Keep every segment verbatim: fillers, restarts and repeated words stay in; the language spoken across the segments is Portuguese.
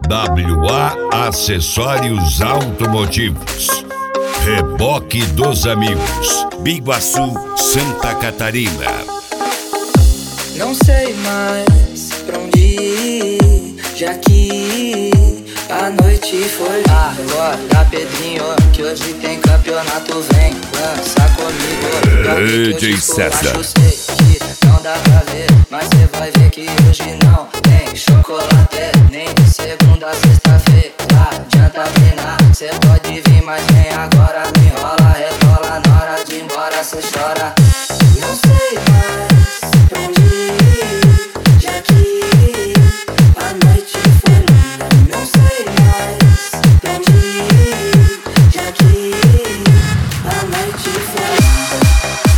W A Acessórios Automotivos. Reboque dos Amigos, Biguaçu, Santa Catarina. Não sei mais pra onde ir, já que a noite foi. Agora, Pedrinho, que hoje tem campeonato, vem dança comigo. D J César. Não dá pra ver, mas cê vai ver que hoje não tem chocolate, nem de segunda a sexta-feira. Adianta treinar, cê pode vir, mas vem agora. Me enrola, rebola, na hora de ir embora cê chora. Não sei mais pra onde ir, já que a noite foi longa. Não sei mais pra onde ir, já que a noite foi longa.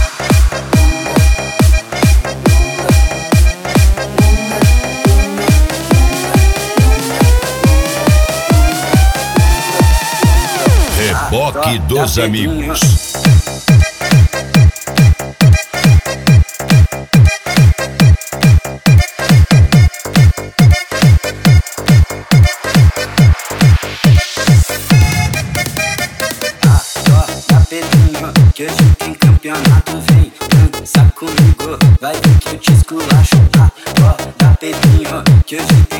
Reboque dos Amigos. Pedrinho, que hoje tem campeonato, vem dança comigo. Vai ver que eu te esculacho. Acorda, Pedrinho, que hoje